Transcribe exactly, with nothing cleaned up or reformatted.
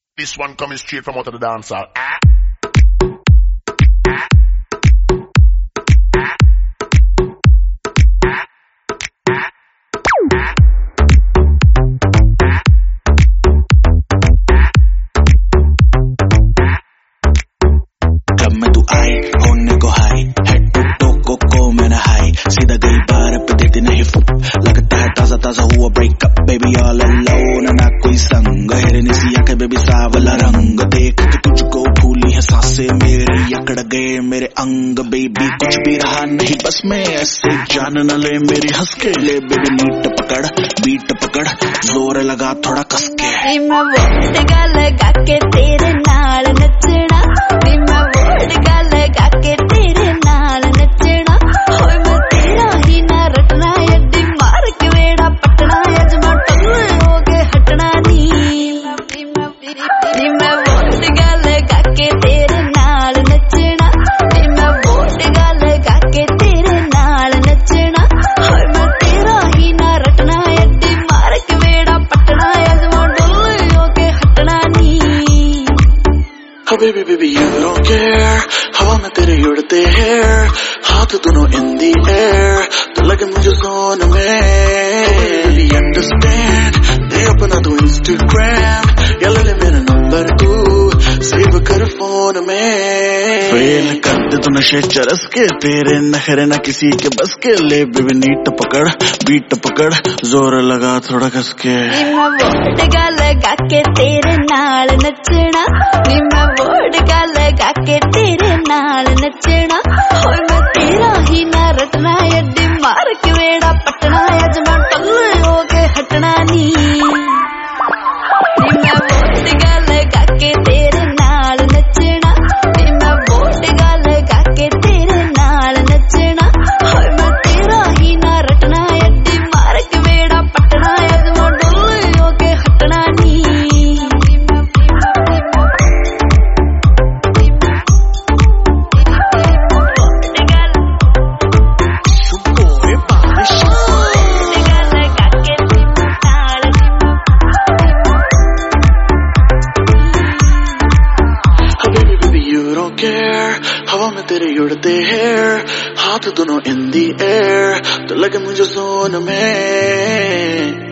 This one coming straight from out of the dance hall. Ah. Club में तू आई होने को हाई हेड टू टो को को मैंने हाई सीधा गई बार पे देती नहीं फुक लगता है ताजा ताजा हुआ ब्रेकअप बेबी ऑल अलोन ना कोई संग हेरनी सी आंखें बेबी सावला रंग देख के तुझको फूली है सांसें मेरी अकड़ गए मेरे अंग बेबी कुछ भी रहा नहीं बस मैं ऐसे जान न ले मेरी हंस के ले बेबी नीट पकड़ बीट पकड़ जोर लगा थोड़ा कस के मैं वोट गा लगा के तेरे नाल नचना मैं वोट गा लगा के तेरे नाल नचना होए मैं तेरा ही ना रटना यदि मार के वेड़ा पटना यजमा टल्ले हो के हटना नी मैं वोट गा लगा के तेरे नाल नचना मैं वोट गा लगा के तेरे नाल नचना होए मैं तेरा ही ना रटना यदि मार के वेड़ा पटना यजमा टल्ले हो के हटना नी Oh baby baby you don't care हवा में तेरे उड़ते hair हाथ दोनों in the air तो लगे मुझे सोन में oh baby understand दे अपना तू Instagram या ले ले मेरा नंबर तू सेव कर फोन में फेल कर दे तू नशे चरस के तेरे नखरे ना किसी के बस के ले बेबी नीट पकड़ बीट पकड़ जोर लगा थोड़ा कस के मैं वोट गा लगा के तेरे नाल नचना मैं वोट गा लगा के तेरे नाल नचना होए मैं तेरा ही ना रटना यदि मार के वेड़ा पटना यजमा टल्ले हो के हटना नी मैं वोट गा लगा के तेरे नाल नचना मैं वोट गा लगा के तेरे नाल नचना होए मैं तेरा ही ना रटना यदि मार के वेड़ा पटना यजमा टल्ले हो के हटना नी हवा में तेरे उड़ते hair हाथ दोनों in the air तो लगे मुझे सोन में